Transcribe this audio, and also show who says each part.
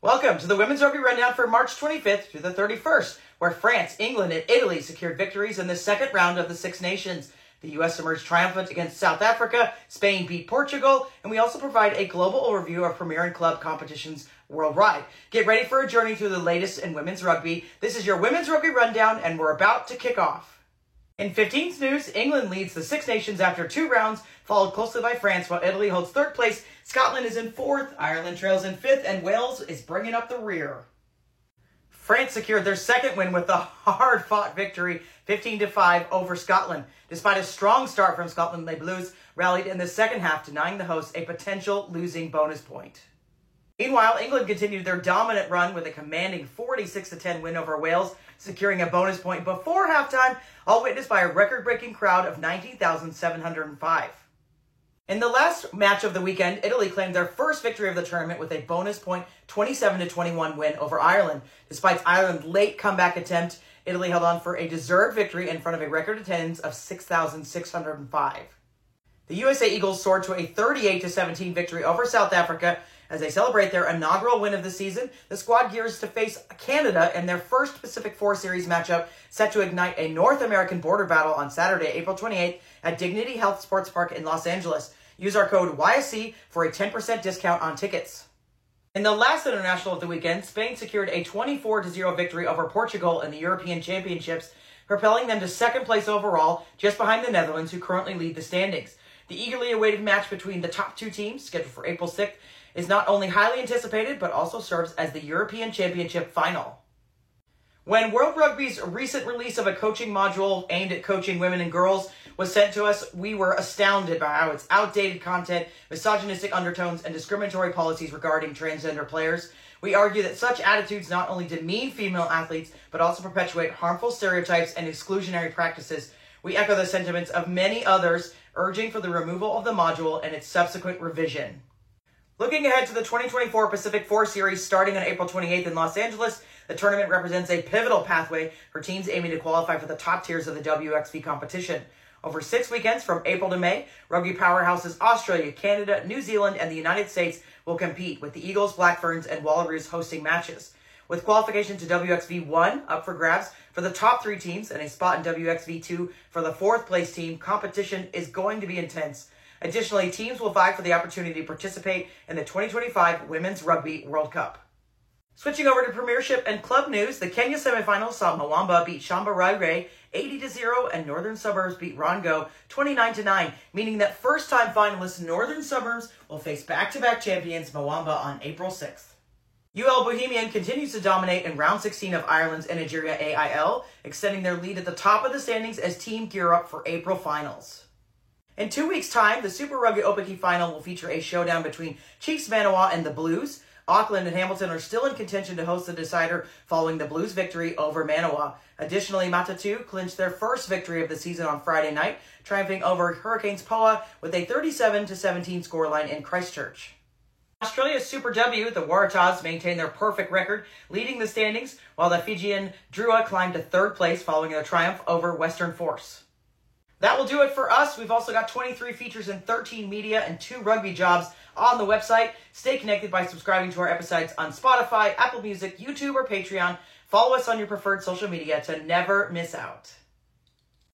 Speaker 1: Welcome to the Women's Rugby Rundown for March 25th through the 31st, where France, England, and Italy secured victories in the second round of the Six Nations. The U.S. emerged triumphant against South Africa, Spain beat Portugal, and we also provide a global overview of Premier and club competitions worldwide. Get ready for a journey through the latest in women's rugby. This is your Women's Rugby Rundown, and we're about to kick off. In 15th news, England leads the Six Nations after 2 rounds, followed closely by France, while Italy holds 3rd place. Scotland is in 4th, Ireland trails in 5th, and Wales is bringing up the rear. France secured their 2nd win with a hard-fought victory, 15-5 over Scotland. Despite a strong start from Scotland, Les Blues rallied in the second half, denying the hosts a potential losing bonus point. Meanwhile, England continued their dominant run with a commanding 46-10 win over Wales, securing a bonus point before halftime, all witnessed by a record-breaking crowd of 19,705. In the last match of the weekend, Italy claimed their first victory of the tournament with a bonus point 27-21 win over Ireland. Despite Ireland's late comeback attempt, Italy held on for a deserved victory in front of a record attendance of 6,605. The USA Eagles soared to a 38-17 victory over South Africa. As they celebrate their inaugural win of the season, the squad gears to face Canada in their first Pacific 4 Series matchup, set to ignite a North American border battle on Saturday, April 28th at Dignity Health Sports Park in Los Angeles. Use our code YSC for a 10% discount on tickets. In the last international of the weekend, Spain secured a 24-0 victory over Portugal in the European Championships, propelling them to 2nd place overall, just behind the Netherlands, who currently lead the standings. The eagerly awaited match between the top 2 teams, scheduled for April 6th, is not only highly anticipated, but also serves as the European Championship final. When World Rugby's recent release of a coaching module aimed at coaching women and girls was sent to us, we were astounded by how its outdated content, misogynistic undertones, and discriminatory policies regarding transgender players. We argue that such attitudes not only demean female athletes, but also perpetuate harmful stereotypes and exclusionary practices. We echo the sentiments of many others, urging for the removal of the module and its subsequent revision. Looking ahead to the 2024 Pacific 4 Series starting on April 28th in Los Angeles, the tournament represents a pivotal pathway for teams aiming to qualify for the top tiers of the WXV competition. Over 6 weekends from April to May, rugby powerhouses Australia, Canada, New Zealand, and the United States will compete, with the Eagles, Black Ferns, and Wallaroos hosting matches. With qualification to WXV 1 up for grabs for the top 3 teams and a spot in WXV 2 for the 4th place team, competition is going to be intense. Additionally, teams will vie for the opportunity to participate in the 2025 Women's Rugby World Cup. Switching over to Premiership and club news, the Kenya semifinals saw Mwamba beat Shamba Raire 80-0 and Northern Suburbs beat Rongo 29-9, meaning that first-time finalists Northern Suburbs will face back-to-back champions Mwamba on April 6th. UL Bohemian continues to dominate in round 16 of Ireland's and Nigeria AIL, extending their lead at the top of the standings as team gear up for April finals. In 2 weeks' time, the Super Rugby Opaki final will feature a showdown between Chiefs Manawa and the Blues. Auckland and Hamilton are still in contention to host the decider following the Blues' victory over Manawa. Additionally, Matatu clinched their first victory of the season on Friday night, triumphing over Hurricanes Poa with a 37-17 scoreline in Christchurch. Australia's Super W, the Waratahs, maintained their perfect record, leading the standings, while the Fijian Drua climbed to 3rd place following their triumph over Western Force. That will do it for us. We've also got 23 features in 13 media and 2 rugby jobs on the website. Stay connected by subscribing to our episodes on Spotify, Apple Music, YouTube, or Patreon. Follow us on your preferred social media to never miss out.